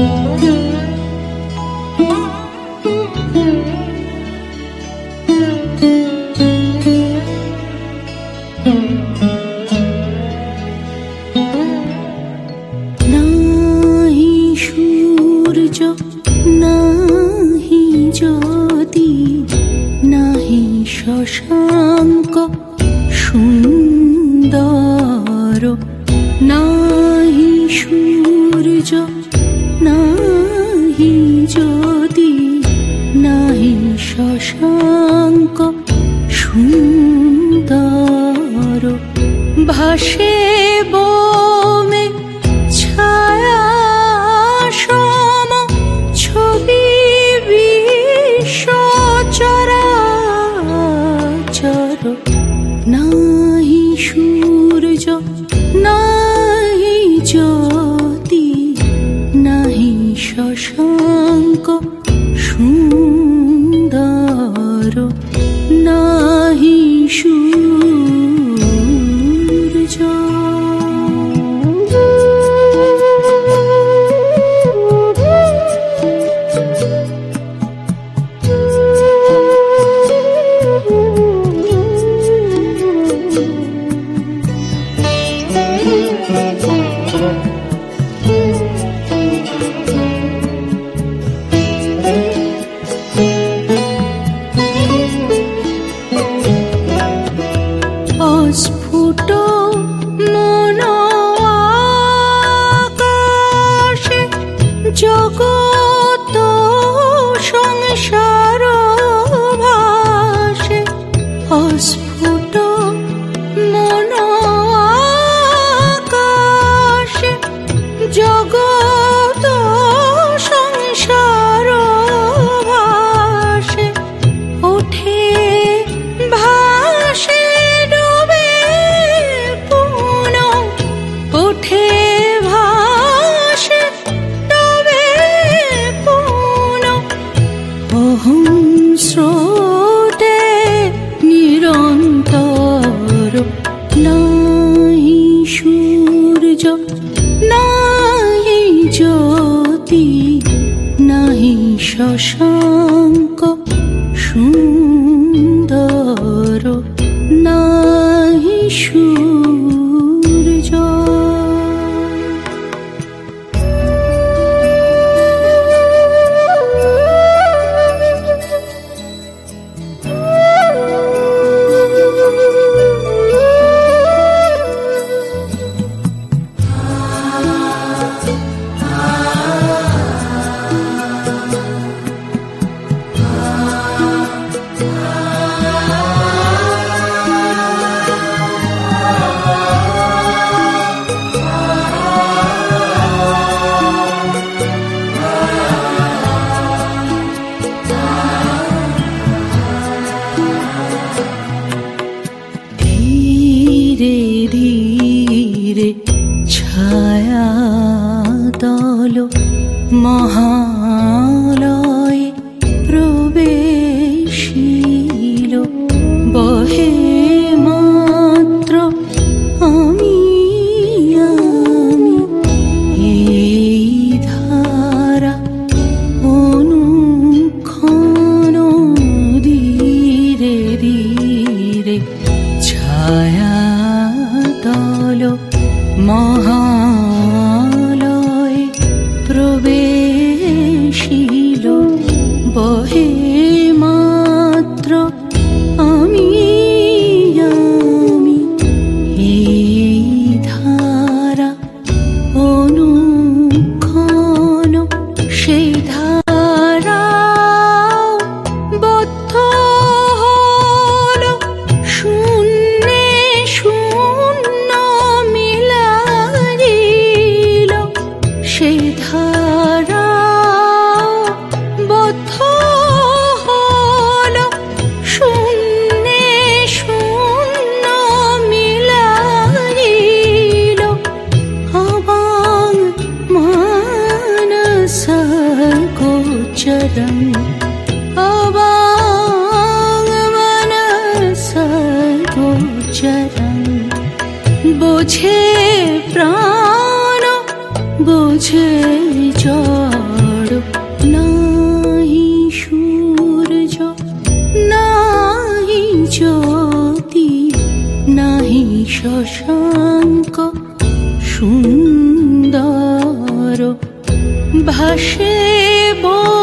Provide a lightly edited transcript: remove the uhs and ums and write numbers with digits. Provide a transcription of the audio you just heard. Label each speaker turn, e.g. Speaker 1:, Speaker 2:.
Speaker 1: শশাঙ্ক সুন্দর নাহি সূর্য নাহি জ্যোতি নাহি শশাঙ্ক সুন্দর ভাসে বমে ছায়া সম ছবি বিশ্বচরাচর নাহি সূর্য নাহি জ্যোতি নাহি শশাঙ্ক সুন্দর নাহি সূর্য। অস্ফুট মন আকাশে জগৎ সংসার ভাসে অস্ফুট মন আকাশে জগৎ সংসার ভাসে ওঠে ভাসে ওঠে ভাসে তবে পুন অহং স্রোতে নিরন্তর নাহি সূর্য নাহি জ্যোতি নাহি শশাঙ্ক সুন্দর নাহি সূর্য। ধীরে ধীরে ছায়া দল মহালয়ে প্রবেশিল বহে মাত্র আমি এই ধারা অনুক্ষণ ধীরে ধীরে ছায়া দল মহালয়ে প্রবেশিল বহে মাত্র আমি এই ধারা অনুক্ষণ সেই ধারা বদ্ধ হল শূন্যে শূন্য মিলাইল সেই ধারা বদ্ধ হল শূন্যে শূন্য মিলাইল আবাং মানস গোচরং আবাং মানস গোচরং বোঝে প্রাণ বোঝে জয় ভাসে